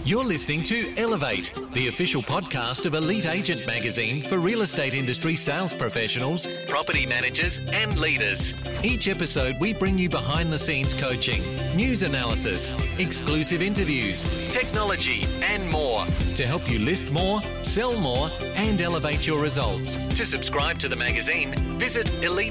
You're listening to Elevate, the official podcast of Elite Agent Magazine for real estate industry sales professionals, property managers, and leaders. Each episode, we bring you behind-the-scenes coaching, news analysis, exclusive interviews, technology, and more to help you list more, sell more, and elevate your results. To subscribe to the magazine, visit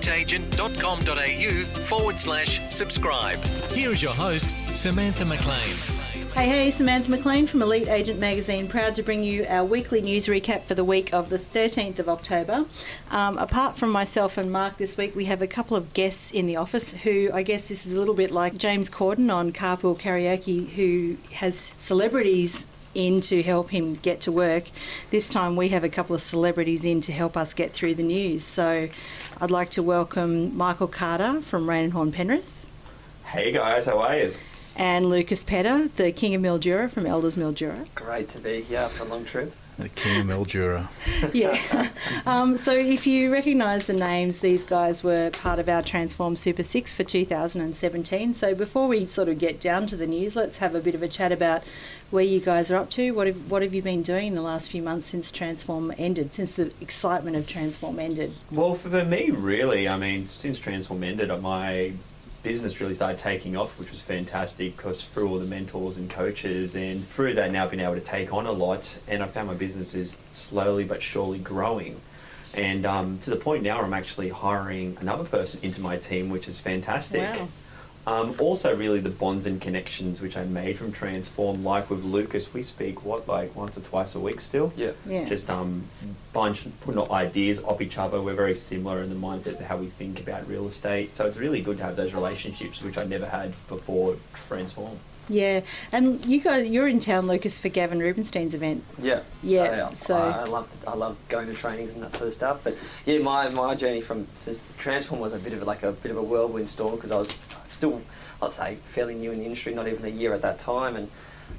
eliteagent.com.au/subscribe. Here is your host, Samantha McLean. Hey, Samantha McLean from Elite Agent Magazine, proud to bring you our weekly news recap for the week of the 13th of October. Apart from myself and Mark this week, we have a couple of guests in the office who, I guess this is a little bit like James Corden on Carpool Karaoke, who has celebrities in to help him get to work. This time we have a couple of celebrities in to help us get through the news. So I'd like to welcome Michael Carter from Rain and Horn Penrith. Hey guys, how are you? And Lucas Petter, the King of Mildura from Elders Mildura. Great to be here for a long trip. The King of Mildura. Yeah. So if you recognise the names, these guys were part of our Transform Super 6 for 2017. So before we sort of get down to the news, let's have a bit of a chat about where you guys are up to. What have you been doing in the last few months since Transform ended, since the excitement of Transform ended? Well, for me, really, I mean, since Transform ended, my business really started taking off, which was fantastic because through all the mentors and coaches and through that now been able to take on a lot, and I found my business is slowly but surely growing, and to the point now where I'm actually hiring another person into my team, which is fantastic. Wow. Also really the bonds and connections which I made from Transform, like with Lucas, we speak like once or twice a week still. Yeah. Just putting ideas off each other. We're very similar in the mindset of how we think about real estate, so it's really good to have those relationships which I never had before Transform. Yeah, and you're in town, Lucas, for Gavin Rubinstein's event. Yeah. So I love going to trainings and that sort of stuff. But yeah, my journey since Transform was a bit of a whirlwind storm, because I was still, I'd say, fairly new in the industry, not even a year at that time, and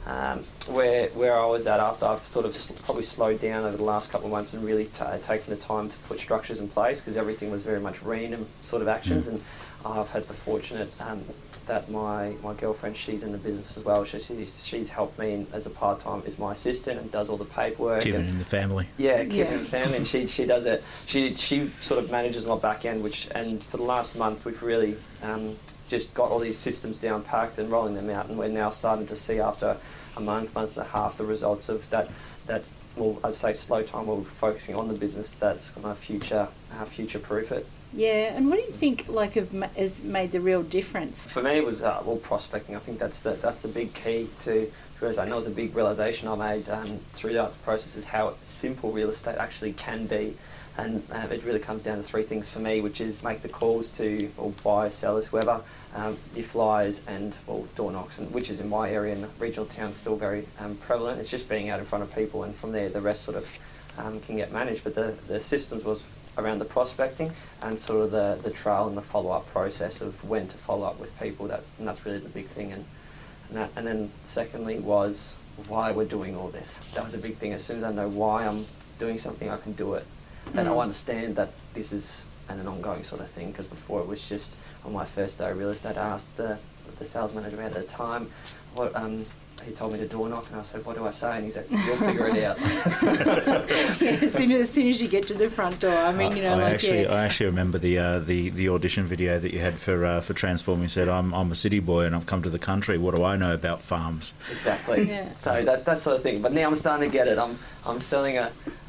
where I was at after I've sort of probably slowed down over the last couple of months and really taken the time to put structures in place, because everything was very much random sort of actions. And I've had the fortunate that my girlfriend, she's in the business as well. She's helped me as a part-time, is my assistant and does all the paperwork. Keeping it in the family. Yeah, keeping it in the family, and she does it. She sort of manages my back end, and for the last month we've really just got all these systems down packed and rolling them out, and we're now starting to see after a month and a half the results of that. Well, I'd say slow time where we're focusing on the business that's going to future-proof it. yeah, and what do you think has made the real difference? For me, it was prospecting. I think that's the big key to real estate. I know it was a big realisation I made throughout the process, is how simple real estate actually can be. And it really comes down to three things for me, which is make the calls to all buyers, sellers, whoever, your flyers and door knocks, and which is in my area in regional town still very prevalent. It's just being out in front of people, and from there the rest sort of can get managed. But the systems was around the prospecting and sort of the trail and the follow-up process of when to follow up with people. And that's really the big thing. And then secondly was why we're doing all this. That was a big thing. As soon as I know why I'm doing something, I can do it. And I understand that this is an ongoing sort of thing, because before it was just on my first day of real estate, I asked the sales manager at the time what he told me to door knock, and I said, what do I say? And he said, you'll figure it out. Yeah, as soon as you get to the front door, I mean, I actually remember the audition video that you had for Transform. You said, I'm a city boy and I've come to the country. What do I know about farms? Exactly. Yeah. So that sort of thing. But now I'm starting to get it. I'm selling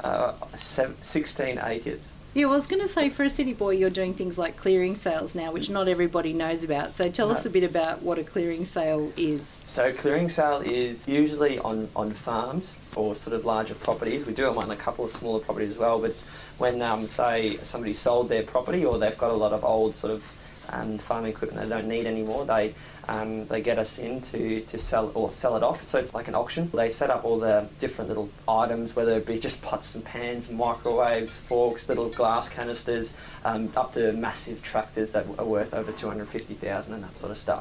16 acres. Yeah, well, I was going to say, for a city boy, you're doing things like clearing sales now, which not everybody knows about. So tell us a bit about what a clearing sale is. So clearing sale is usually on farms or sort of larger properties. We do it on a couple of smaller properties as well, but when, say, somebody sold their property, or they've got a lot of old sort of farming equipment they don't need anymore, they get us in to sell it off. So it's like an auction. They set up all the different little items, whether it be just pots and pans, microwaves, forks, little glass canisters, up to massive tractors that are worth over $250,000 and that sort of stuff.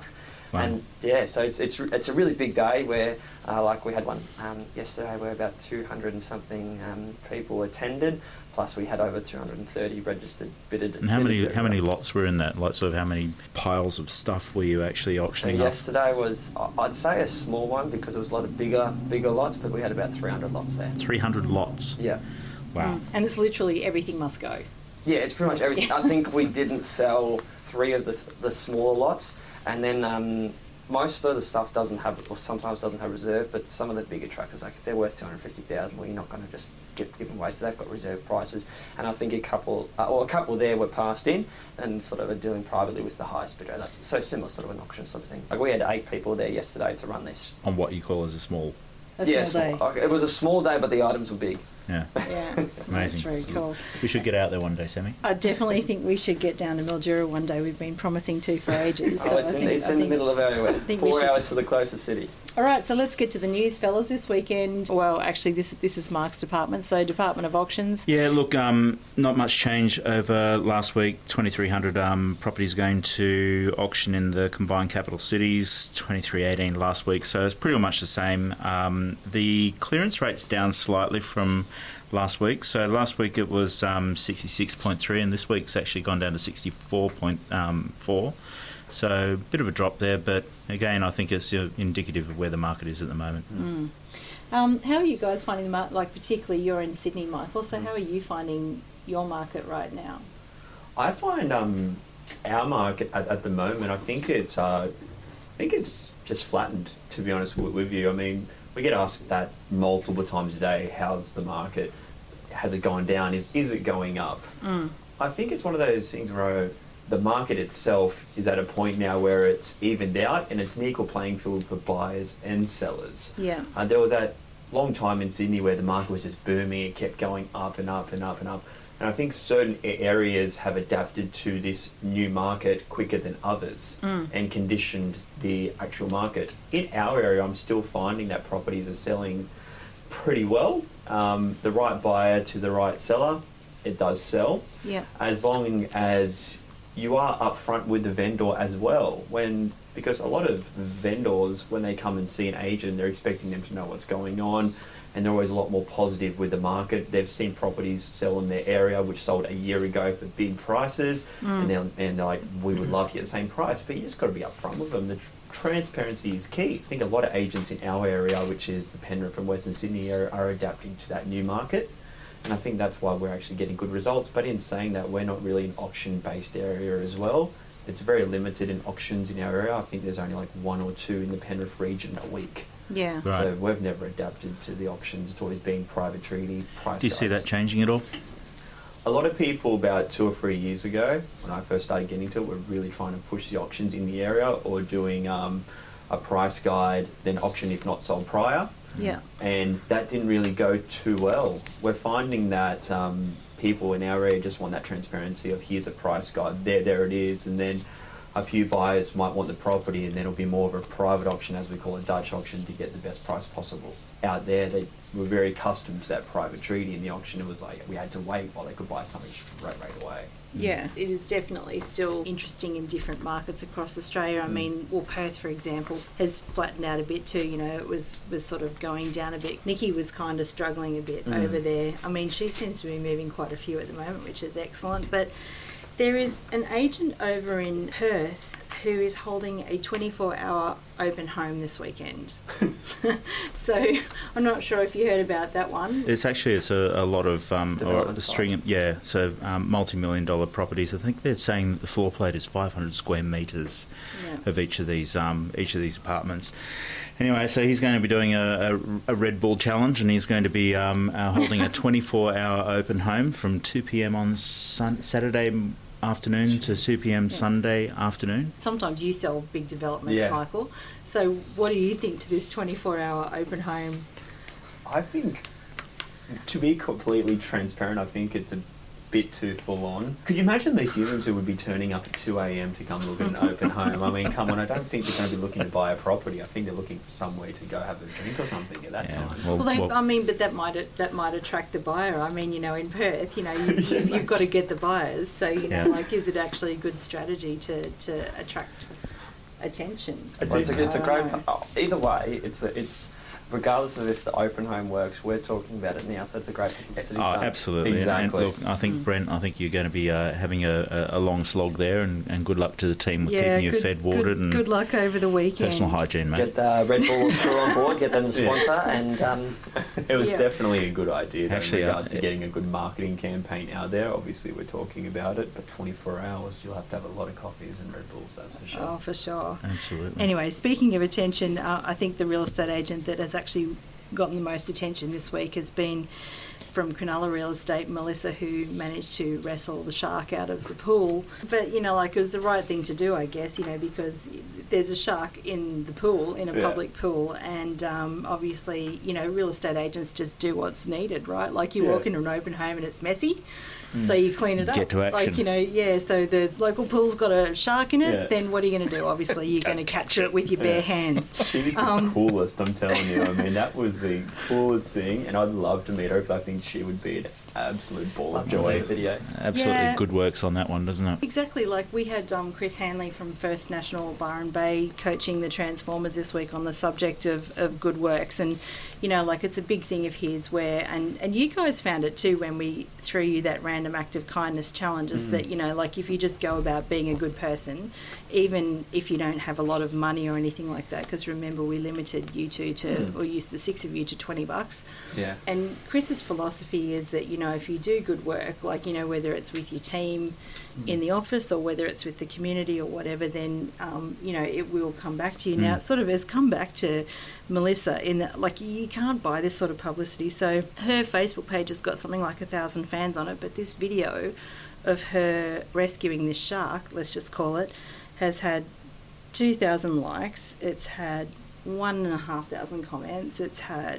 Wow. And yeah, so it's a really big day where, like we had one yesterday where about 200 and something people attended. Plus, we had over 230 registered bidders. And how many lots were in that? Like, sort of how many piles of stuff were you actually auctioning off? Yesterday was, I'd say, a small one because there was a lot of bigger lots, but we had about 300 lots there. 300 lots? Yeah. Wow. And it's literally everything must go. Yeah, it's pretty much everything. I think we didn't sell 3 of the smaller lots, and then most of the stuff doesn't have, or sometimes doesn't have reserve, but some of the bigger tractors, like if they're worth 250,000, well, you're not going to just give them away, so they've got reserve prices. And I think a couple there were passed in and sort of are dealing privately with the highest bidder. That's so similar sort of an auction sort of thing. Like we had 8 people there yesterday to run this. On what you call as a small... Small day. It was a small day, but the items were big. Yeah. Yeah, Amazing. that's very cool. We should get out there one day, Sammy. I definitely think we should get down to Mildura one day. We've been promising to for ages. So It's in the middle of everywhere. 4 hours to the closest city. All right, so let's get to the news, fellas. This weekend, well, actually, this is Mark's department, so Department of Auctions. Yeah, look, not much change over last week. 2,300 properties going to auction in the combined capital cities, 2,318 last week, so it's pretty much the same. The clearance rate's down slightly from last week. So last week it was 66.3 and this week's actually gone down to 64.4. So a bit of a drop there, but again, I think it's indicative of where the market is at the moment. How are you guys finding the market? Like, particularly you're in Sydney, Michael, so how are you finding your market right now? I find our market at the moment, I think it's just flattened, to be honest with you. I mean, we get asked that multiple times a day, how's the market? Has it gone down? Is it going up? I think it's one of those things where the market itself is at a point now where it's evened out and it's an equal playing field for buyers and sellers. Yeah. There was that long time in Sydney where the market was just booming. It kept going up and up and up and up. And I think certain areas have adapted to this new market quicker than others and conditioned the actual market. In our area, I'm still finding that properties are selling pretty well. The right buyer to the right seller, it does sell. Yeah. As long as you are upfront with the vendor as well. Because a lot of vendors, when they come and see an agent, they're expecting them to know what's going on, and they're always a lot more positive with the market. They've seen properties sell in their area which sold a year ago for big prices, and they're like, we would love to get the same price, but you just got to be upfront with them. The transparency is key. I think a lot of agents in our area, which is the Penrith and Western Sydney area, are adapting to that new market. And I think that's why we're actually getting good results. But in saying that, we're not really an auction-based area as well. It's very limited in auctions in our area. I think there's only like 1 or 2 in the Penrith region a week. Yeah. Right. So we've never adapted to the auctions. It's always been private treaty, price Do you see guides. that changing at all? A lot of people about 2 or 3 years ago, when I first started getting to it, were really trying to push the auctions in the area or doing a price guide, then auction if not sold prior. Yeah. And that didn't really go too well. We're finding that people in our area just want that transparency of here's a price guide, there it is, and then a few buyers might want the property and then it'll be more of a private auction, as we call a Dutch auction, to get the best price possible. Out there, they were very accustomed to that private treaty in the auction. It was like we had to wait while they could buy something right away. Yeah, it is definitely still interesting in different markets across Australia. I mean, well, Perth, for example, has flattened out a bit too. You know, it was sort of going down a bit. Nikki was kind of struggling a bit over there. I mean, she seems to be moving quite a few at the moment, which is excellent. But there is an agent over in Perth who is holding a 24-hour open home this weekend. So I'm not sure if you heard about that one. It's a lot of Development multi-million-dollar properties. I think they're saying that the floor plate is 500 square metres of each of these apartments. Anyway, so he's going to be doing a Red Bull challenge, and he's going to be holding a 24-hour open home from 2 p.m. on Saturday afternoon to 2 p.m. Sunday afternoon. Sometimes you sell big developments, Yeah. Michael. So what do you think to this 24-hour open home? I think, to be completely transparent, I think it's a bit too full on. Could you imagine the humans who would be turning up at 2 a.m. to come look at an open home? I mean, come on, I don't think they're going to be looking to buy a property. I think they're looking for somewhere to go have a drink or something at that time. But that might attract the buyer. I mean, you know, in Perth, you know, you've got to get the buyers. So, you know, like, is it actually a good strategy to attract attention. It's a great. Either way, it's regardless of if the open home works. We're talking about it now, so it's a great publicity stunt. Absolutely. Exactly. And look, I think Brent, you're going to be having a long slog there, and good luck to the team with keeping you fed, watered, and good luck over the weekend. Personal hygiene, mate. Get the Red Bull crew on board, get them to sponsor, and it was Yeah. definitely a good idea. Actually, in regards to getting a good marketing campaign out there. Obviously, we're talking about it, but 24 hours, you'll have to have a lot of coffees and Red Bulls. That's for sure. Oh, for sure. Absolutely. Anyway, speaking of attention, I think the real estate agent that has actually gotten the most attention this week has been from Cronulla Real Estate, Melissa, who managed to wrestle the shark out of the pool. But, it was the right thing to do, I guess, because there's a shark in the pool, in a public pool, and obviously, real estate agents just do what's needed, right? Like you walk into an open home and it's messy, so you clean it up. Get to action. So the local pool's got a shark in it, Yeah. then what are you going to do? Obviously, you're going to capture it with your bare hands. She's the coolest, I'm telling you. I mean, that was the coolest thing, and I'd love to meet her because I think she would be an absolute ball of love to see joy. a video. Absolutely Yeah. good works on that one, doesn't it? Exactly, like we had Chris Hanley from First National Byron Bay coaching the Transformers this week on the subject of good works, and it's a big thing of his where, and you guys found it too when we threw you that random act of kindness challenges that, if you just go about being a good person, even if you don't have a lot of money or anything like that, because remember we limited you two to, or used the 6 of you to $20. Yeah. And Chris's philosophy is that, if you do good work, whether it's with your team in the office or whether it's with the community or whatever, then, it will come back to you. Now, it sort of has come back to Melissa in that, you can't buy this sort of publicity. So her Facebook page has got something like 1,000 fans on it, but this video of her rescuing this shark, let's just call it, has had 2,000 likes. It's had 1,500 comments. It's had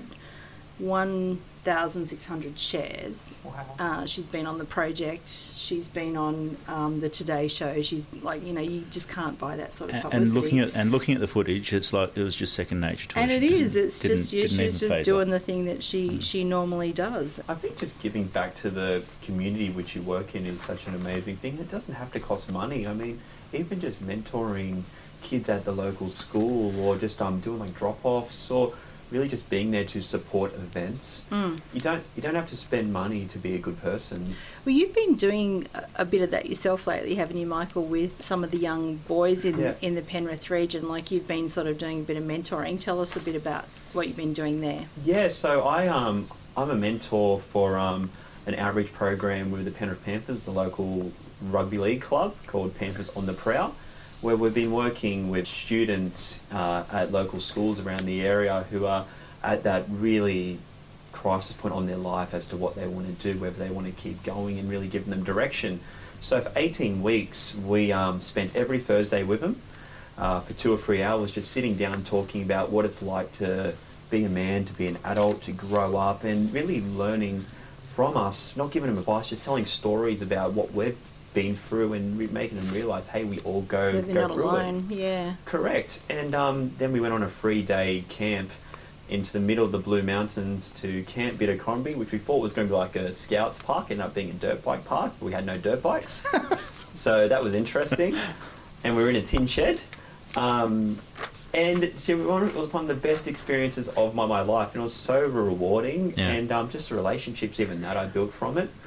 1,600 shares. Wow. She's been on The Project. She's been on the Today Show. She's you just can't buy that sort of publicity. And looking at the footage, it's like it was just second nature to her. And it is. It's just didn't even she's just phase doing her. the thing that she normally does. I think just giving back to the community which you work in is such an amazing thing. It doesn't have to cost money. I mean, even just mentoring kids at the local school, or just doing drop-offs, or really just being there to support events. You don't have to spend money to be a good person. Well, you've been doing a bit of that yourself lately, haven't you, Michael, with some of the young boys in the Penrith region? Like you've been sort of doing a bit of mentoring. Tell us a bit about what you've been doing there. Yeah, so I'm a mentor for an outreach program with the Penrith Panthers, the local rugby league club called Panthers on the Prowl, where we've been working with students at local schools around the area who are at that really crisis point on their life as to what they want to do, whether they want to keep going, and really giving them direction. So for 18 weeks, we spent every Thursday with them for 2 or 3 hours, just sitting down talking about what it's like to be a man, to be an adult, to grow up, and really learning from us, not giving them advice, just telling stories about what we've been through, and making them realise, hey, we all go They're not through alone. it. Yeah. Correct. And then we went on a 3-day camp into the middle of the Blue Mountains to Camp Bidacombe, which we thought was going to be like a scouts park, ended up being a dirt bike park. We had no dirt bikes. So that was interesting. And we were in a tin shed. And it was one of the best experiences of my life, and it was so rewarding. Yeah. And just the relationships even that I built from it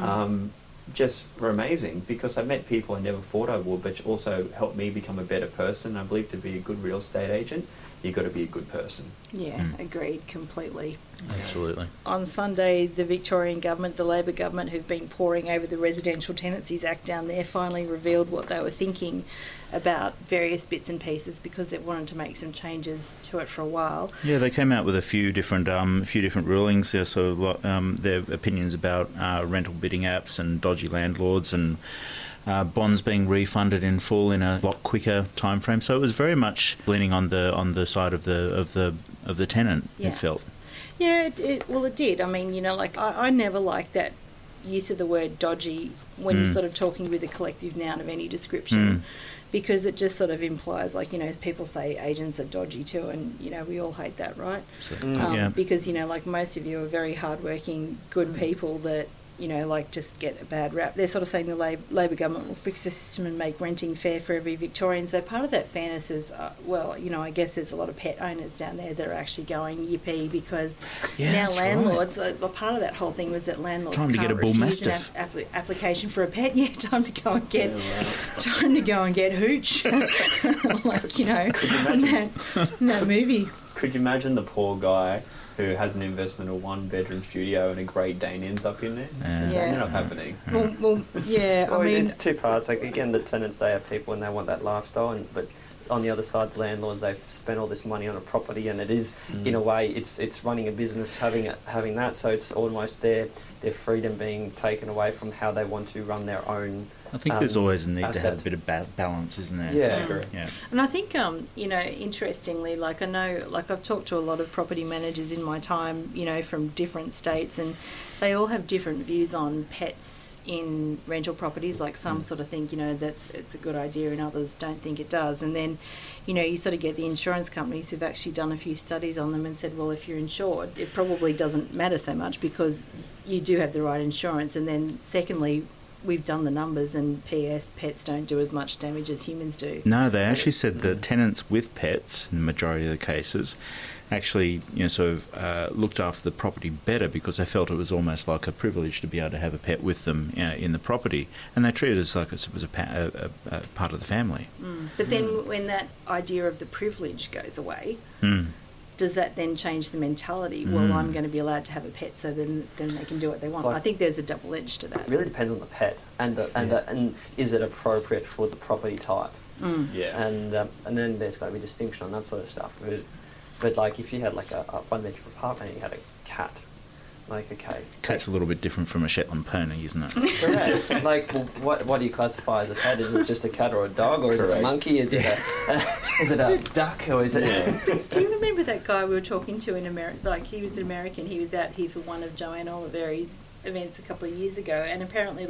just were amazing, because I met people I never thought I would, but also helped me become a better person. I believe to be a good real estate agent, you've got to be a good person. Yeah, agreed completely. Absolutely. On Sunday, the Victorian government, the Labor government, who've been poring over the Residential Tenancies Act down there, finally revealed what they were thinking about various bits and pieces, because they wanted to make some changes to it for a while. Yeah, they came out with a few different rulings. There, so their opinions about rental bidding apps and dodgy landlords, and bonds being refunded in full in a lot quicker time frame. So it was very much leaning on the side of the tenant. Yeah. It felt. Yeah, it did. I mean, I never liked that use of the word dodgy when you're sort of talking with a collective noun of any description, because it just sort of implies, people say agents are dodgy too, and, we all hate that, right? So, yeah. Because, most of you are very hardworking, good people that, like just get a bad rap. They're sort of saying the Labor government will fix the system and make renting fair for every Victorian. So part of that fairness is, I guess there's a lot of pet owners down there that are actually going yippee because now landlords, part of that whole thing was that landlords time to can't get a bull refuse mastiff. an application for a pet. Yeah, time to go and get hooch. From that movie. Could you imagine the poor guy who has an investment of 1-bedroom studio and a Great Dane ends up in there? Yeah. They're not happening. Well, yeah. Well, I mean, it's two parts. Like again, the tenants, they have people and they want that lifestyle, but on the other side, the landlords, they've spent all this money on a property, and it is in a way it's running a business having that. So it's almost their freedom being taken away from how they want to run their own. I think there's always a need to asset. have a bit of balance, isn't there? Yeah, agree. Yeah. And I think, interestingly, like I know, like I've talked to a lot of property managers in my time, from different states, and they all have different views on pets in rental properties. Like some sort of think, it's a good idea, and others don't think it does. And then, you sort of get the insurance companies who've actually done a few studies on them and said, well, if you're insured, it probably doesn't matter so much because you do have the right insurance. And then secondly, we've done the numbers, and PS, pets don't do as much damage as humans do. No, they actually said that tenants with pets, in the majority of the cases, actually looked after the property better because they felt it was almost like a privilege to be able to have a pet with them in the property, and they treated it as like it was a part of the family. But then when that idea of the privilege goes away, does that then change the mentality? Well, I'm going to be allowed to have a pet, so then they can do what they want. Like, I think there's a double edge to that. It really depends on the pet and is it appropriate for the property type? Yeah. And then there's got to be distinction on that sort of stuff. But like if you had like a 1-bedroom apartment and you had a cat, like okay, Cat's a little bit different from a Shetland pony, isn't it? correct. Like, well, what do you classify as a pet? Is it just a cat or a dog, or is it a Correct. monkey? Is it a duck, or is it? Yeah. Do you remember that guy we were talking to in America? Like, he was an American. He was out here for one of Joanne Oliveri's events a couple of years ago, and apparently,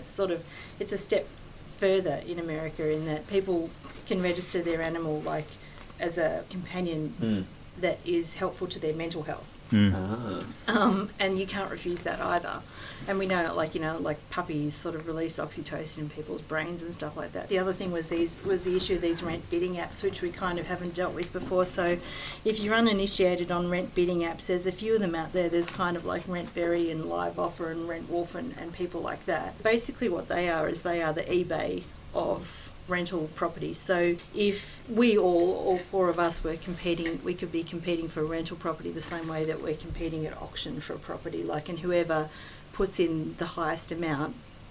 it's a step further in America in that people can register their animal like as a companion that is helpful to their mental health. And you can't refuse that either. And we know, like puppies sort of release oxytocin in people's brains and stuff like that. The other thing was the issue of these rent bidding apps, which we kind of haven't dealt with before. So if you're uninitiated on rent bidding apps, there's a few of them out there. There's kind of like Rentberry and Live Offer and Rent Wolf and people like that. Basically what they are is they are the eBay of rental properties. So if we all four of us were competing, we could be competing for a rental property the same way that we're competing at auction for a property, and whoever puts in the highest amount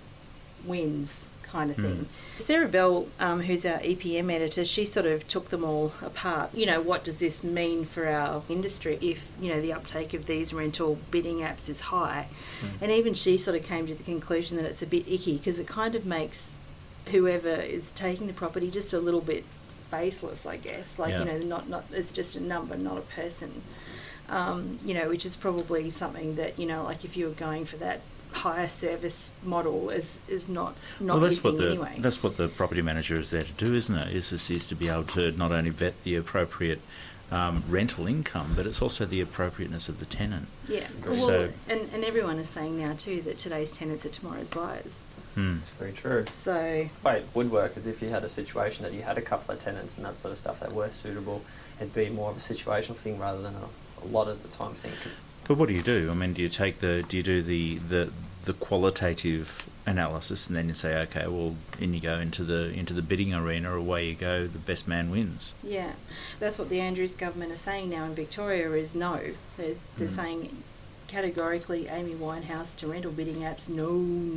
wins, kind of thing. Sarah Bell, who's our EPM editor, she sort of took them all apart. What does this mean for our industry if, the uptake of these rental bidding apps is high? And even she sort of came to the conclusion that it's a bit icky because it kind of makes whoever is taking the property just a little bit faceless, I guess. Not it's just a number, not a person. Which is probably something that, if you were going for that higher service model is not Well, that's missing what the anyway. that's what the property manager is there to do, isn't it? Is to be able to not only vet the appropriate rental income, but it's also the appropriateness of the tenant. Yeah. So- And everyone is saying now too that today's tenants are tomorrow's buyers. It's very true. So Way it would work is if you had a situation that you had a couple of tenants and that sort of stuff that were suitable, it'd be more of a situational thing rather than a lot of the time thing. But what do you do? I mean, do you do the qualitative analysis and then you say, okay, well, in you go into the bidding arena, away you go, the best man wins. yeah, that's what the Andrews government are saying now in Victoria is no. They're saying categorically Amy Winehouse to rental bidding apps, no.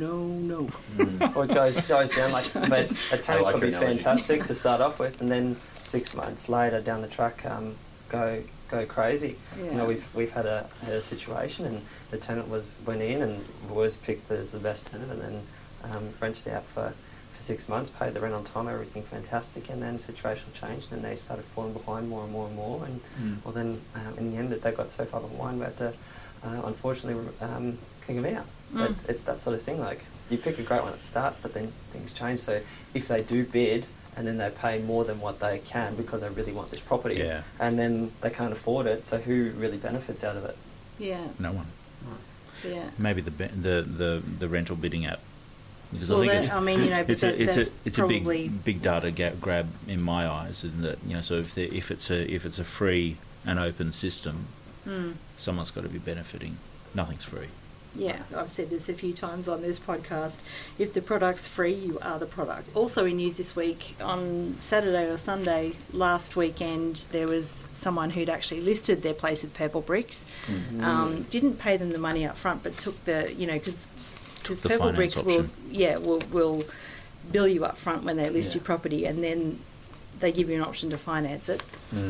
Or it goes down but a tenant like could be your analogy. fantastic to start off with, and then 6 months later down the track go crazy. Yeah. We've had a situation, and the tenant went in and was picked as the best tenant, and then rented out for 6 months, paid the rent on time, everything fantastic, and then the situation changed, and they started falling behind more and more and more, and well then in the end they got so far behind we had to unfortunately kick them out. But it's that sort of thing, like you pick a great one at the start, but then things change. So if they do bid and then they pay more than what they can because they really want this property, Yeah. and then they can't afford it, so who really benefits out of it? Yeah. No one. Yeah. maybe the rental bidding app. Because Well, I think that, I mean, you know, but it's a probably big data grab in my eyes, isn't it? You know, so if it's a free and open system, someone's got to be benefiting. Nothing's free. Yeah, I've said this a few times on this podcast. If the product's free, you are the product. Also in news this week, on Saturday or Sunday last weekend, there was someone who'd actually listed their place with Purple Bricks. Didn't pay them the money up front, but took the, you know, because Purple Bricks will bill you up front when they list your property, and then they give you an option to finance it.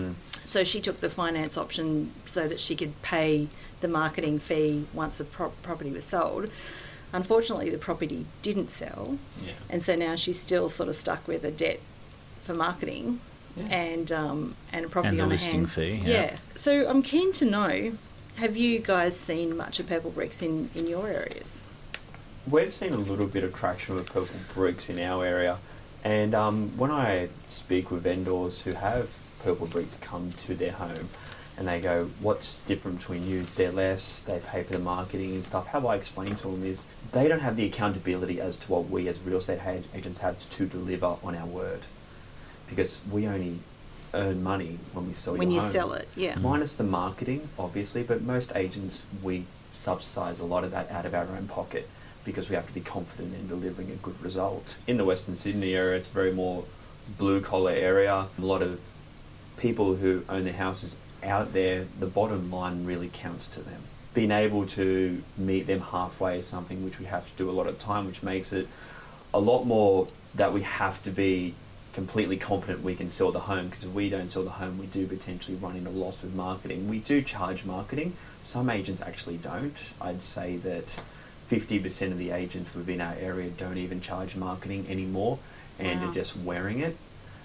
So she took the finance option so that she could pay the marketing fee once the property was sold. Unfortunately, the property didn't sell, and so now she's still sort of stuck with a debt for marketing and a property And the on her listing hands. fee, So I'm keen to know, have you guys seen much of Purple Bricks in your areas? We've seen a little bit of traction with Purple Bricks in our area, and when I speak with vendors who have Purple Bricks come to their home and they go, what's different between you? They're less, they pay for the marketing and stuff. How I explain to them is they don't have the accountability as to what we as real estate agents have to deliver on our word, because we only earn money when we sell your home. When you sell it, yeah. Minus the marketing, obviously, but most agents, we subsidise a lot of that out of our own pocket, because we have to be confident in delivering a good result. In the Western Sydney area, it's a very more blue-collar area. A lot of people who own their houses out there, the bottom line really counts to them. Being able to meet them halfway is something which we have to do a lot of the time, which makes it a lot more that we have to be completely confident we can sell the home, because if we don't sell the home, we do potentially run into loss with marketing. We do charge marketing. Some agents actually don't. I'd say that 50% of the agents within our area don't even charge marketing anymore, and are just wearing it.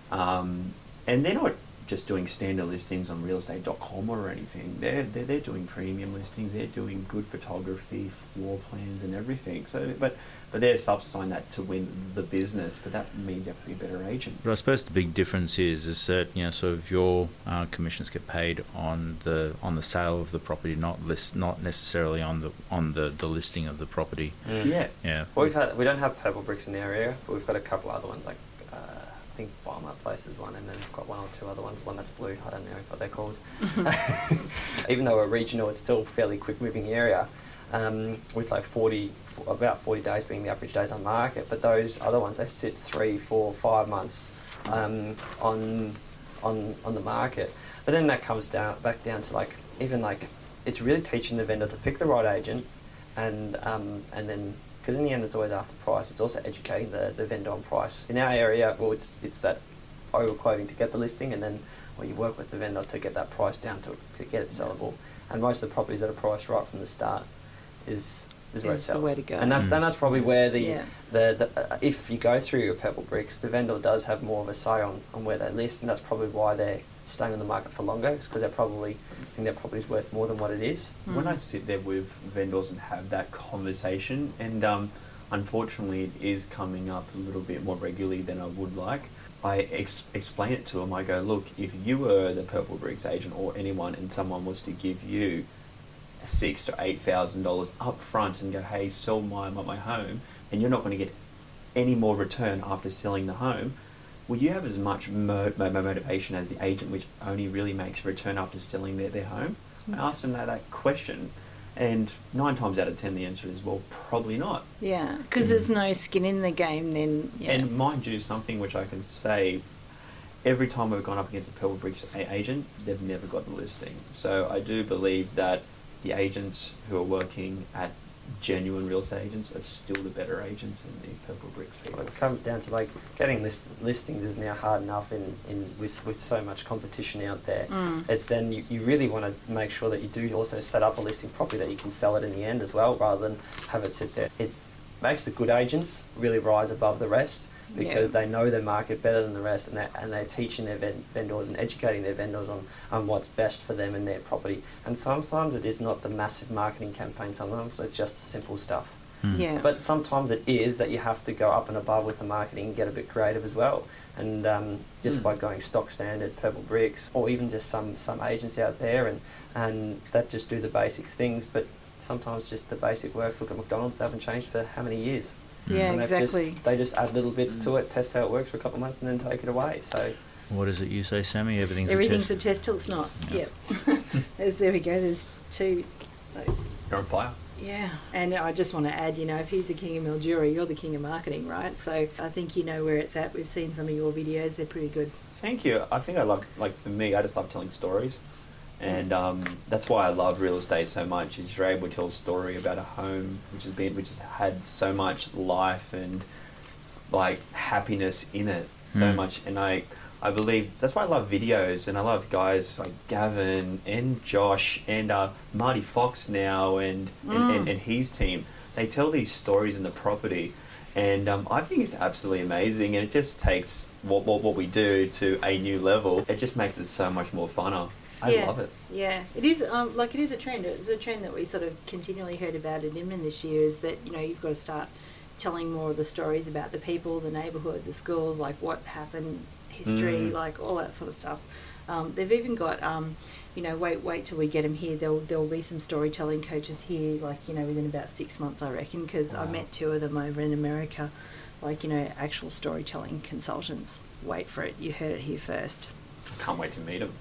And they're not just doing standard listings on realestate.com or anything. They're doing premium listings. They're doing good photography, floor plans, and everything. So, but they're subsidising that to win the business. But that means you have to be a better agent. But I suppose the big difference is that, you know, sort of your commissions get paid on the sale of the property, not necessarily on the listing of the property. Yeah. Well, we don't have Purple Bricks in our area, but we've got a couple other ones, like I think Buy My Place is one, and then we've got one or two other ones. One that's blue, I don't know what they're called. Even though we're regional, it's still a fairly quick moving area, with like about 40 days being the average days on market. But those other ones, they sit 3, 4, 5 months on the market. But then that comes back down to it's really teaching the vendor to pick the right agent, and then, because in the end it's always after price, it's also educating the vendor on price. In our area, well, it's that overquoting to get the listing, and then you work with the vendor to get that price down to get it sellable. And most of the properties that are priced right from the start is where it sells. The way to go. And that's probably where the if you go through your Purple Bricks, the vendor does have more of a say on where they list, and that's probably why they're staying on the market for longer, because they probably think their property's worth more than what it is. When I sit there with vendors and have that conversation, and unfortunately it is coming up a little bit more regularly than I would like, I explain it to them. I go, look, if you were the Purple Bricks agent or anyone, and someone was to give you $6,000 to $8,000 up front and go, hey, sell my home, and you're not going to get any more return after selling the home, will you have as much motivation as the agent which only really makes a return after selling their home? I asked them that question, and 9 times out of 10 the answer is, well, probably not. Yeah, because there's no skin in the game then. Yeah. And mind you, something which I can say, every time we've gone up against a Purple Bricks agent, they've never got the listing. So I do believe that the agents who are working at genuine real estate agents are still the better agents than these Purple Bricks people. Well, it comes down to getting listings is now hard enough with so much competition out there. It's then you really want to make sure that you do also set up a listing properly that you can sell it in the end as well, rather than have it sit there. It makes the good agents really rise above the rest, because they know their market better than the rest, and they're teaching their vendors and educating their vendors on what's best for them and their property. And sometimes it is not the massive marketing campaign, sometimes it's just the simple stuff. Yeah. But sometimes it is that you have to go up and above with the marketing and get a bit creative as well. And just by going stock standard Purple Bricks, or even just some agents out there and that just do the basics things, but sometimes just the basic works. Look at McDonald's, they haven't changed for how many years? Yeah, And exactly. They just add little bits to it, test how it works for a couple of months, and then take it away. So What is it you say, Sammy? Everything's a Everything's test. a test till it's not. Yeah. Yep. There we go. There's two. You're on fire. Yeah, and I just want to add, if he's the king of Mildura, you're the king of marketing, right? So I think you know where it's at. We've seen some of your videos; they're pretty good. Thank you. I think I love, for me, I just love telling stories. And that's why I love real estate so much, is you're able to tell a story about a home which has had so much life and happiness in it, so much. And I believe that's why I love videos, and I love guys like Gavin and Josh and Marty Fox now and his team. They tell these stories in the property, and I think it's absolutely amazing, and it just takes what we do to a new level. It just makes it so much more funner. I love it. Yeah, it is. It is a trend. It's a trend that we sort of continually heard about at Inman this year. Is that you've got to start telling more of the stories about the people, the neighbourhood, the schools, like what happened, history, like all that sort of stuff. They've even got, wait till we get them here. There'll be some storytelling coaches here, within about 6 months, I reckon, because I met 2 of them over in America, actual storytelling consultants. Wait for it. You heard it here first. I can't wait to meet them.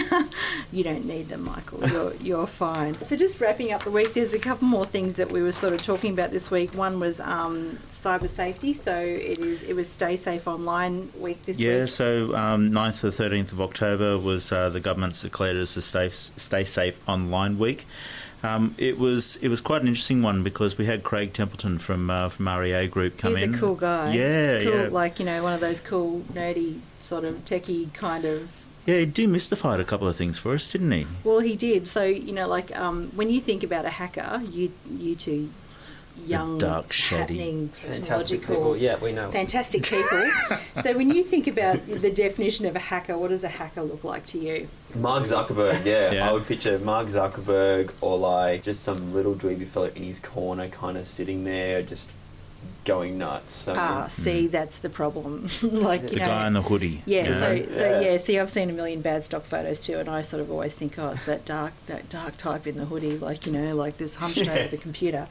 You don't need them, Michael. You're fine. So just wrapping up the week, there's a couple more things that we were sort of talking about this week. One was cyber safety. So it was Stay Safe Online week this week. Yeah, so 9th to 13th of October was the government's declared as the Stay Safe Online week. It was quite an interesting one because we had Craig Templeton from REA Group come in. He's a cool guy. Yeah, cool, yeah. One of those cool, nerdy, sort of techie kind of. Yeah, he demystified a couple of things for us, didn't he? Well, he did. So, when you think about a hacker, you two young, the dark, shady, happening, fantastic technological, people. Yeah, we know. fantastic people. So when you think about the definition of a hacker, what does a hacker look like to you? Mark Zuckerberg, yeah. Yeah. I would picture Mark Zuckerberg or just some little dweeby fella in his corner kind of sitting there just going nuts. See, that's the problem. The guy in the hoodie. Yeah, you know? so see, I've seen a million bad stock photos too, and I sort of always think, it's that dark type in the hoodie, like this hunched over the computer.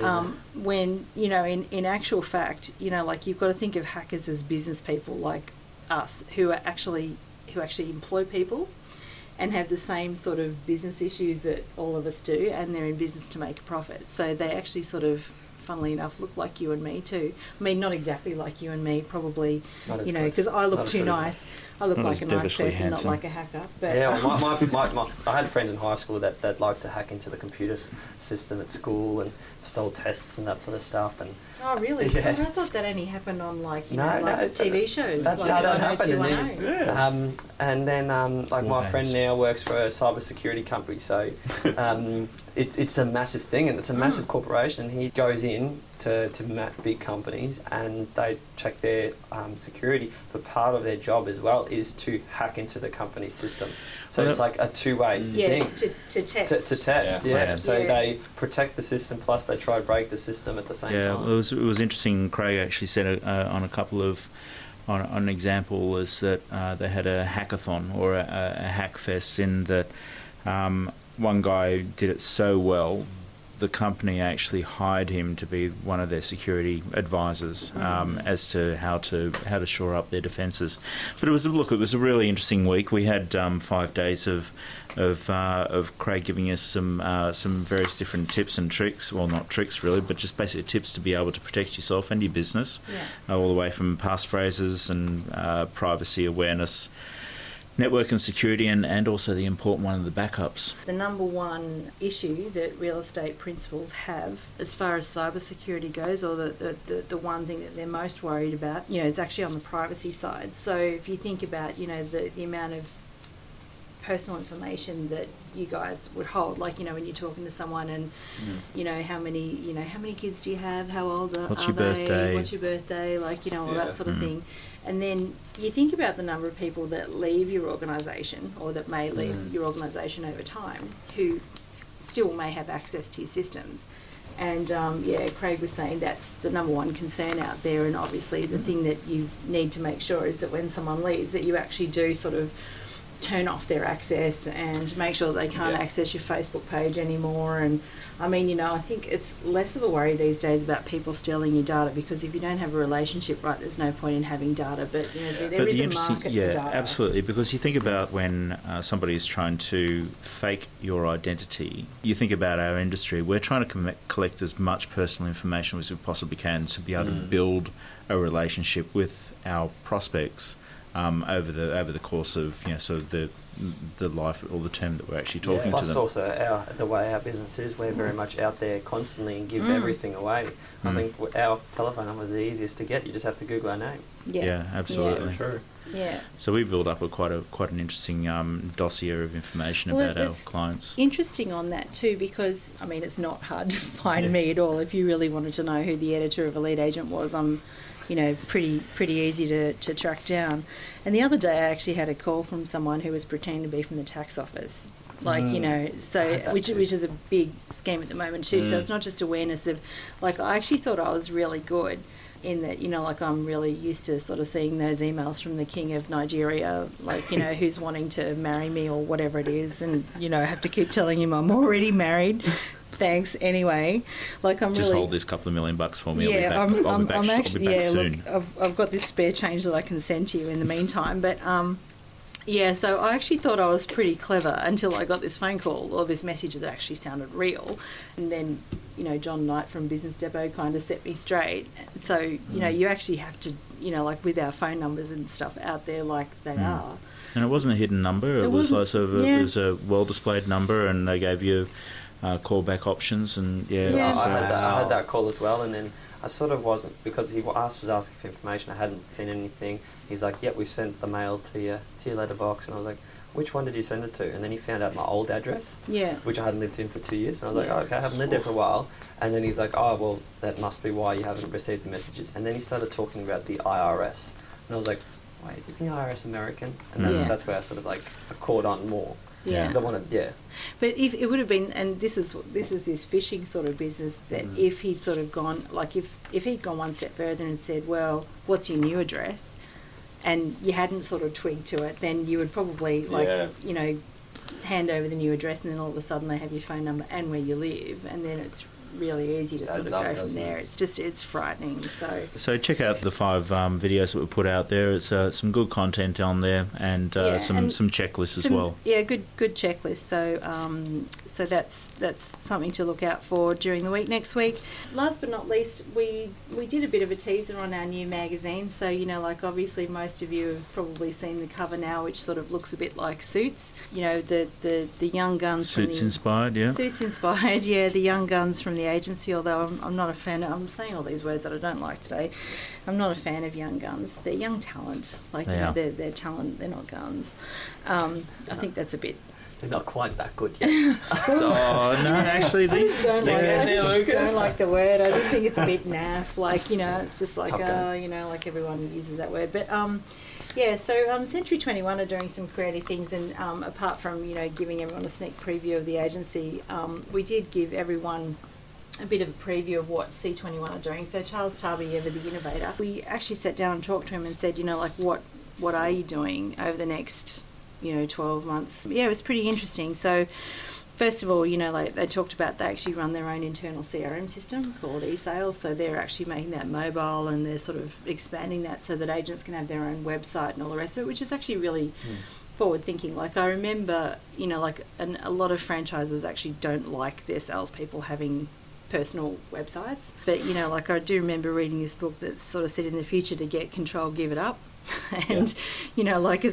When in actual fact, you've got to think of hackers as business people like us who actually employ people and have the same sort of business issues that all of us do, and they're in business to make a profit. So they actually sort of, funnily enough, look like you and me too. I mean, not exactly like you and me, probably, because I look too nice. I look like a nice person, not like a hacker. But yeah, I had friends in high school that liked to hack into the computer system at school and stole tests and that sort of stuff. And oh, really? Yeah. I thought that only happened on No, TV shows. That like don't happen. 90210. And then my friend now works for a cyber security company, so it's a massive thing, and it's a massive corporation. He goes in to big companies and they check their security, but part of their job as well is to hack into the company's system. So it's like a two-way thing. To test. To test, yeah. So Yeah. they protect the system, plus they try to break the system at the same time. Yeah, it was interesting. Craig actually said on a couple of on an example was that they had a hackathon or a hack fest in that one guy did it so well. The company actually hired him to be one of their security advisors as to how to shore up their defences. But it was a really interesting week. We had 5 days of Craig giving us some various different tips and tricks. Well, not tricks really, but just basic tips to be able to protect yourself and your business, all the way from passphrases and privacy awareness, network and security, and also the important one of the backups. The number one issue that real estate principals have as far as cybersecurity goes, or the one thing that they're most worried about, is actually on the privacy side. So if you think about, the amount of personal information that you guys would hold, when you're talking to someone and how many kids do you have, how old are What's your they, birthday? what's your birthday, all that sort of thing. And then you think about the number of people that leave your organisation or that may leave your organisation over time who still may have access to your systems. And Craig was saying that's the number one concern out there, and obviously the thing that you need to make sure is that when someone leaves that you actually do sort of turn off their access and make sure that they can't Yeah. access your Facebook page anymore. And I mean, you know, I think it's less of a worry these days about people stealing your data, because if you don't have a relationship right, there's no point in having data. But you know, there is a market for data. Absolutely, because you think about when somebody is trying to fake your identity, you think about our industry, we're trying to collect as much personal information as we possibly can to be able to build a relationship with our prospects over the course of, you know, sort of the life or the term that we're actually talking to Plus them. also the way our business is, we're very much out there constantly and give everything away. I think our telephone number is the easiest to get. You just have to Google our name. Yeah, absolutely. True. Yeah. So we built up quite an interesting dossier of information about our it's clients. interesting on that too, because I mean, it's not hard to find me at all. If you really wanted to know who the editor of Elite Agent was, I'm, you know, pretty easy to track down. And the other day I actually had a call from someone who was pretending to be from the tax office. Like, you know, so which is a big scheme at the moment too. So it's not just awareness of, like, I actually thought I was really good in that, you know, like, I'm really used to sort of seeing those emails from the king of Nigeria, like, you know, who's wanting to marry me or whatever it is, and, you know, I have to keep telling him I'm already married. Thanks anyway. Like, I'm Just really, hold this couple of $1 million for me. yeah, I'll be back soon. Look, I've got this spare change that I can send to you in the meantime. But yeah, so I actually thought I was pretty clever until I got this phone call or this message that actually sounded real, and then, you know, John Knight from Business Depot kind of set me straight. So, you know, you actually have to, you know, like with our phone numbers and stuff out there like they are. And it wasn't a hidden number. It was like sort of it was a well displayed number, and they gave you callback options. And Yeah. I had that call as well, and then I sort of wasn't, because he was asking for information. I hadn't seen anything. He's like, "Yep, we've sent the mail to your letterbox," and I was like, "Which one did you send it to?" And then he found out my old address, Yeah. which I hadn't lived in for 2 years. And I was like, Yeah. "Oh, okay, I haven't lived there for a while." And then he's like, "Oh, well, that must be why you haven't received the messages." And then he started talking about the IRS, and I was like, "Wait, isn't the IRS American?" And Yeah. that's where I sort of like I caught on more. Yeah. 'Cause I wanted, But if it would have been, and this is this phishing sort of business, that if he'd sort of gone, like if he'd gone one step further and said, "Well, what's your new address?" and you hadn't sort of twigged to it, then you would probably, like, you know, hand over the new address, and then all of a sudden they have your phone number and where you live, and then it's really easy to sort of go from there. It's frightening. So check out the 5 videos that we put out there. It's some good content on there, and some checklists as well. Yeah, good checklists. So that's something to look out for during the week. Next week, last but not least, we did a bit of a teaser on our new magazine. So, you know, like, obviously most of you have probably seen the cover now, which sort of looks a bit like Suits. You know, the young guns. Suits inspired, yeah. Suits inspired, yeah. The young guns from the agency, although I'm not a fan of, I'm saying all these words that I don't like today. I'm not a fan of young guns. They're young talent. Like, you know, they're talent, they're not guns. I think that's a bit... They're not quite that good yet. Oh, no, actually, these... don't like the word. I just think it's a bit naff. Like, you know, it's just like, you know, like everyone uses that word. But, yeah, so Century 21 are doing some creative things, and apart from, you know, giving everyone a sneak preview of the agency, we did give everyone a bit of a preview of what C21 are doing. So Charles Tarby, ever the innovator, we actually sat down and talked to him and said, you know, like, what are you doing over the next, you know, 12 months? Yeah, it was pretty interesting. So first of all, you know, like, they talked about, they actually run their own internal CRM system called eSales. So they're actually making that mobile, and they're sort of expanding that so that agents can have their own website and all the rest of it, which is actually really forward thinking. Like, I remember, you know, like, a lot of franchises actually don't like their salespeople having personal websites. But, you know, like, I do remember reading this book that sort of said, in the future, to get control, give it up. And, you know, like,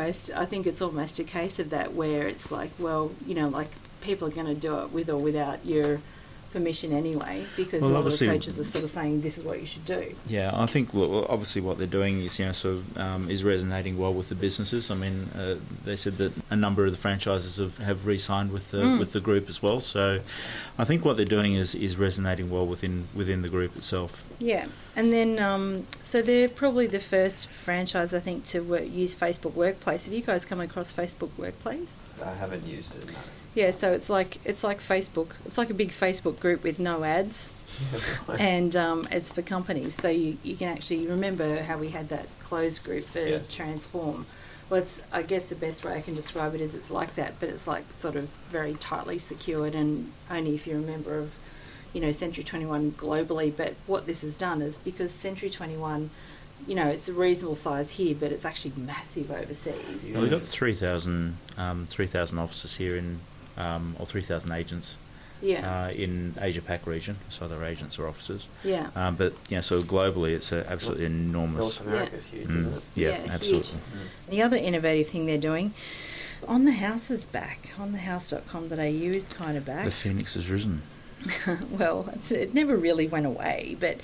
I think it's almost a case of that, where it's like, well, you know, like, people are going to do it with or without your permission anyway, because a lot of the coaches are sort of saying this is what you should do. Yeah, I think obviously what they're doing is, you know, sort of is resonating well with the businesses. I mean, they said that a number of the franchises have re-signed with the group as well. So I think what they're doing is resonating well within the group itself. Yeah. And then, so they're probably the first franchise, I think, to use Facebook Workplace. Have you guys come across Facebook Workplace? I haven't used it, no. Yeah, so it's like Facebook. It's like a big Facebook group with no ads, and it's for companies. So you can actually remember how we had that closed group for Transform. Well, I guess the best way I can describe it is it's like that, but it's like sort of very tightly secured, and only if you're a member of, Century 21 globally. But what this has done is, because Century 21, it's a reasonable size here, but it's actually massive overseas. Well, we've got 3,000 offices here or 3,000 agents. Yeah. In Asia Pac region, so other agents or offices. Yeah. But so globally, it's absolutely enormous. North America's huge, isn't it? Yeah, absolutely. Huge. The other innovative thing they're doing, On the House is back. onthehouse.com.au is kind of back. The phoenix has risen. Well, it never really went away, but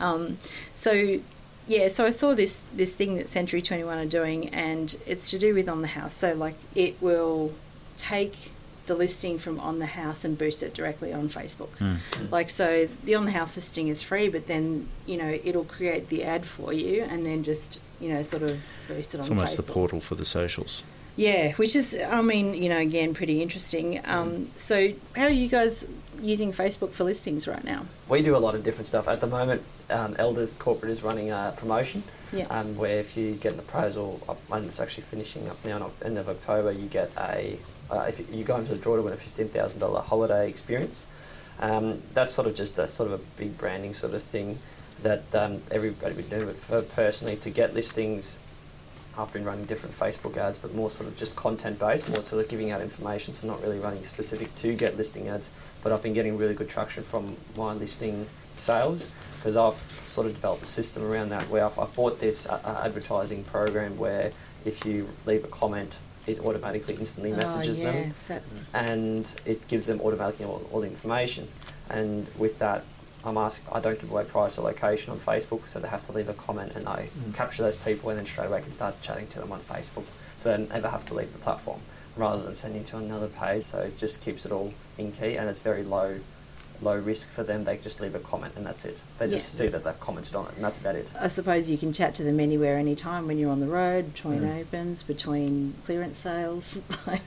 so I saw this thing that Century 21 are doing, and it's to do with On the House. So like it will take the listing from On the House and boost it directly on Facebook. Like, so the On the House listing is free, but then it'll create the ad for you and then just sort of boost it on Facebook. It's almost the portal for the socials. Yeah, which is, again, pretty interesting. So how are you guys using Facebook for listings right now? We do a lot of different stuff. At the moment, Elders Corporate is running a promotion where if you get an appraisal, and it's actually finishing up now at the end of October, you get if you go into the draw to win a $15,000 holiday experience. That's sort of just a big branding sort of thing that everybody would do. But for personally, to get listings, I've been running different Facebook ads, but more sort of just content-based, more sort of giving out information, so not really running specific to get listing ads. But I've been getting really good traction from my listing sales, because I've sort of developed a system around that where I've bought this advertising program where if you leave a comment, it automatically instantly messages them, and it gives them automatically all the information. And with that, I don't give away price or location on Facebook, so they have to leave a comment, and I capture those people, and then straight away can start chatting to them on Facebook, so they never have to leave the platform, rather than sending to another page. So it just keeps it all in key, and it's very low risk for them. They just leave a comment and that's it. They just see that they've commented on it, and that's about it. I suppose you can chat to them anywhere, anytime, when you're on the road, between opens, between clearance sales.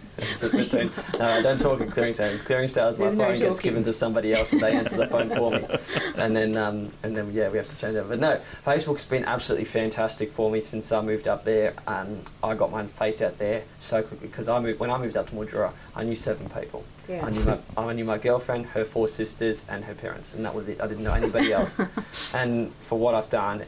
Don't talk at clearing sales. Clearing sales, my phone gets given to somebody else and they answer the phone for me, and then we have to change that. But no, Facebook's been absolutely fantastic for me since I moved up there. I got my face out there so quickly, because when I moved up to Mildura, I knew 7 people. Yeah. I knew my girlfriend, her 4 sisters, and her parents, and that was it. I didn't know anybody else. And for what I've done,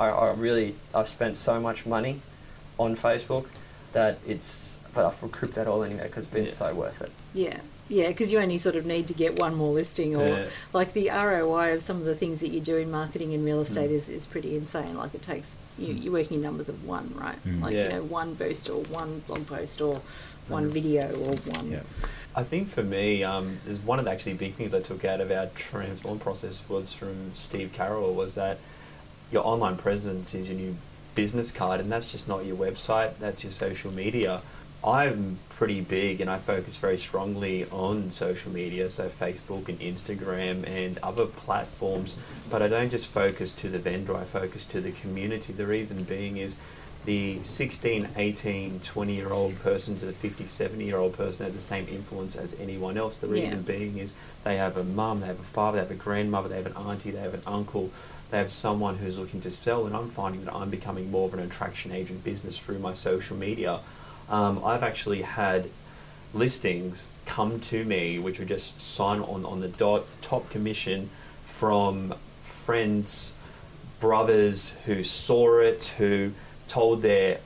I've spent so much money on Facebook that but I've recouped that all anyway, because it's been so worth it. Yeah. Yeah, because you only sort of need to get one more listing, or like the ROI of some of the things that you do in marketing in real estate is pretty insane. Like it takes, you're working in numbers of 1, right? One boost or one blog post or one video or one... Yeah. I think for me, there's one of the actually big things I took out of our transform process was from Steve Carroll, was that your online presence is your new business card, and that's just not your website, that's your social media. I'm pretty big and I focus very strongly on social media, so Facebook and Instagram and other platforms, but I don't just focus to the vendor, I focus to the community. The reason being is the 16, 18, 20-year-old person to the 50, 70-year-old person has the same influence as anyone else. The reason being is they have a mum, they have a father, they have a grandmother, they have an auntie, they have an uncle, they have someone who's looking to sell, and I'm finding that I'm becoming more of an attraction agent business through my social media. I've actually had listings come to me which were just signed on the dot, top commission, from friends, brothers who saw it, who told their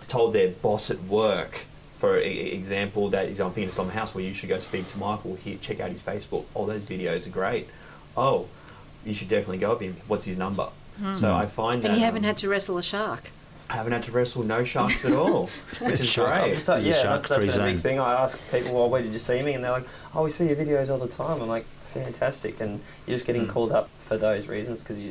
boss at work, for example, that is, I'm thinking of some house where you should go speak to Michael, here, check out his Facebook, all those videos are great. Oh, you should definitely go up him. What's his number? So I find that... And you haven't had to wrestle a shark. I haven't had to wrestle no sharks at all, which is great. So, that's been a big thing. I ask people, well, where did you see me? And they're like, oh, we see your videos all the time. I'm like, fantastic. And you're just getting called up for those reasons, because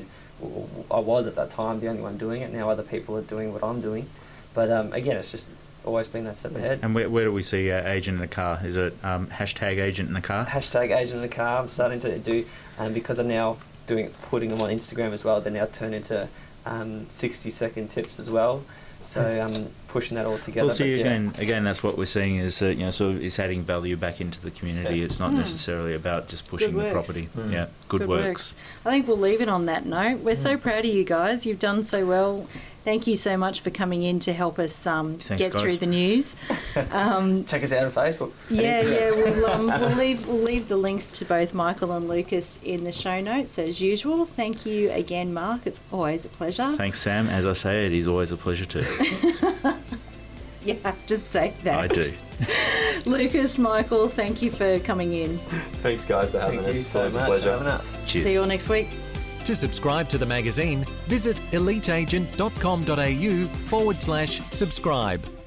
I was at that time the only one doing it. Now other people are doing what I'm doing. But again, it's just always been that step ahead. And where do we see agent in the car? Is it hashtag agent in the car? Hashtag agent in the car. I'm starting to do, and because I'm now putting them on Instagram as well, they're now turned into 60-second tips as well. So pushing that all together. Well, see, But, yeah. again, that's what we're seeing is that, sort of it's adding value back into the community. Yeah. It's not necessarily about just pushing Good the works. property. Yeah, good works. I think we'll leave it on that note. We're so proud of you guys. You've done so well. Thank you so much for coming in to help us get guys. through the news. Check us out on Facebook. and Yeah, Instagram. we'll leave the links to both Michael and Lucas in the show notes as usual. Thank you again, Mark. It's always a pleasure. Thanks, Sam. As I say, it is always a pleasure too. You have to say that. I do. Lucas, Michael, thank you for coming in. Thanks, guys, for having Thank you us. so It's much a for pleasure. having us. Cheers. See you all next week. To subscribe to the magazine, visit eliteagent.com.au/subscribe.